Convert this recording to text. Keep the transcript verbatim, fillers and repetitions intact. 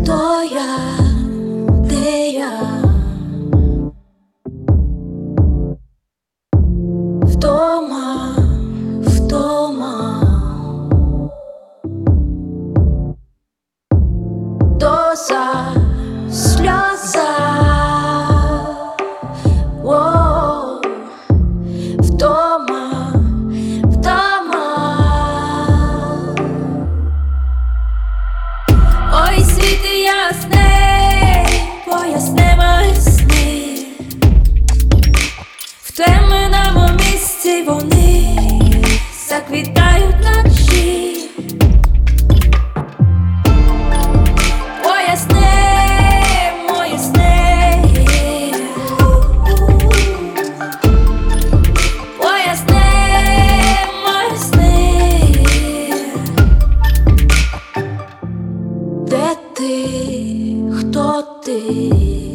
Хто я, де я? Вдома, вдома. Доза, сльоза. Воу. Вдома, вдома. Ой, світи ясний, поясни мої сни. В темному місці вони заквітають вночі. Поясни мої сни. Поясни мої сни. Де ти? Хто ти?